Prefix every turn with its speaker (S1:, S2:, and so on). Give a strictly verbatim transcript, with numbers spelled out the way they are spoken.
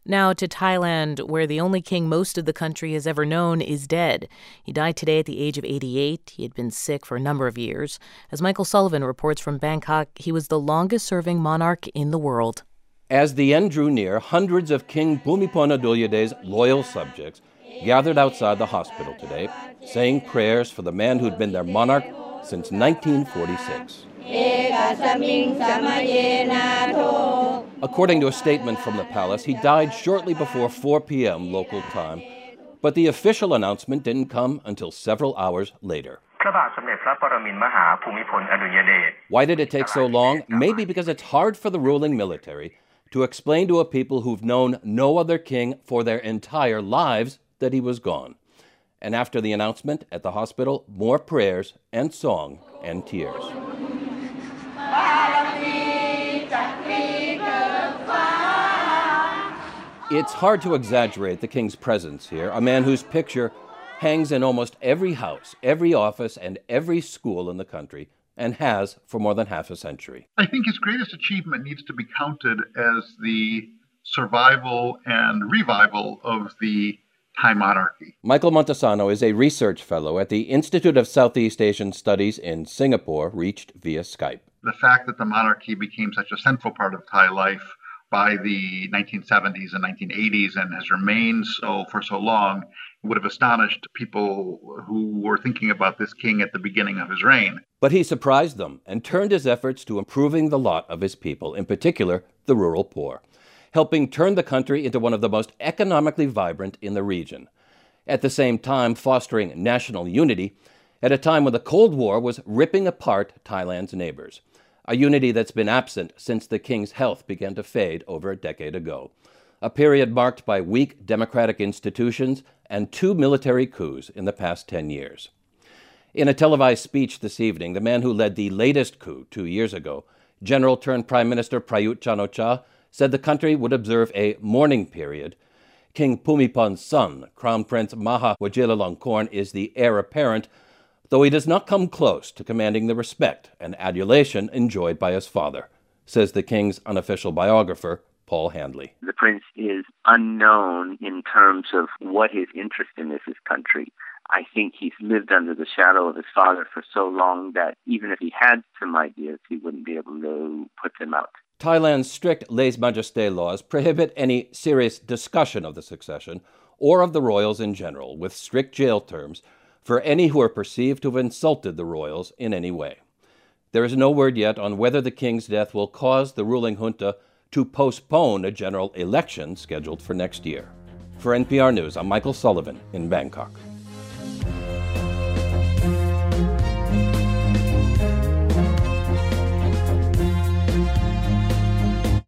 S1: Now to Thailand, where the only king most of the country has ever known is dead. He died today at the age of eighty-eight. He had been sick for a number of years. As Michael Sullivan reports from Bangkok, he was the longest-serving monarch in the world.
S2: As the end drew near, hundreds of King Bhumibol Adulyadej's loyal subjects gathered outside the hospital today, saying prayers for the man who'd been their monarch since nineteen forty-six. According to a statement from the palace, he died shortly before four p.m. local time, but the official announcement didn't come until several hours later. Why did it take so long? Maybe because it's hard for the ruling military to explain to a people who've known no other king for their entire lives that he was gone. And after the announcement at the hospital, more prayers and song and tears. It's hard to exaggerate the king's presence here, a man whose picture hangs in almost every house, every office, and every school in the country, and has for more than half a century.
S3: I think his greatest achievement needs to be counted as the survival and revival of the Thai monarchy.
S2: Michael Montesano is a research fellow at the Institute of Southeast Asian Studies in Singapore, reached via Skype.
S3: The fact that the monarchy became such a central part of Thai life by the nineteen seventies and nineteen eighties and has remained so for so long would have astonished people who were thinking about this king at the beginning of his reign.
S2: But he surprised them and turned his efforts to improving the lot of his people, in particular the rural poor, helping turn the country into one of the most economically vibrant in the region. At the same time, fostering national unity at a time when the Cold War was ripping apart Thailand's neighbors, a unity that's been absent since the king's health began to fade over a decade ago, a period marked by weak democratic institutions and two military coups in the past ten years. In a televised speech this evening, the man who led the latest coup two years ago, General-turned-Prime Minister Prayut Chan-o-cha, said the country would observe a mourning period. King Bhumibol's son, Crown Prince Maha Vajiralongkorn, is the heir apparent, though he does not come close to commanding the respect and adulation enjoyed by his father, says the king's unofficial biographer, Paul Handley.
S4: The prince is unknown in terms of what his interest in is his country. I think he's lived under the shadow of his father for so long that even if he had some ideas, he wouldn't be able to put them out.
S2: Thailand's strict lèse-majesté laws prohibit any serious discussion of the succession or of the royals in general, with strict jail terms for any who are perceived to have insulted the royals in any way. There is no word yet on whether the king's death will cause the ruling junta to postpone a general election scheduled for next year. For N P R News, I'm Michael Sullivan in Bangkok.